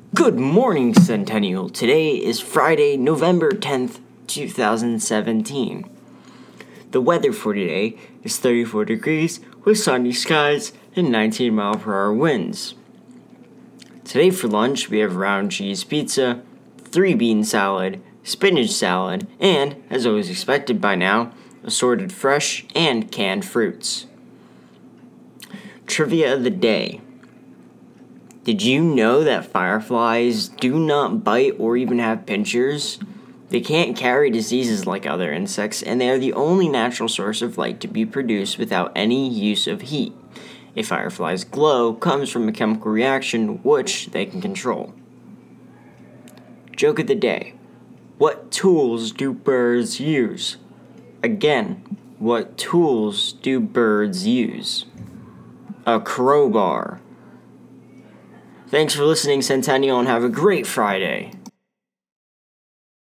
Good morning, Centennial. Today is Friday, November 10th, 2017. The weather for today is 34 degrees with sunny skies and 19-mile-per-hour winds. Today for lunch, we have round cheese pizza, 3-bean salad, spinach salad, and, as always expected by now, assorted fresh and canned fruits. Trivia of the day. Did you know that fireflies do not bite or even have pincers? They can't carry diseases like other insects, and they are the only natural source of light to be produced without any use of heat. A firefly's glow comes from a chemical reaction which they can control. Joke of the day. What tools do birds use? Again, what tools do birds use? A crowbar. Thanks for listening, Centennial, and have a great Friday.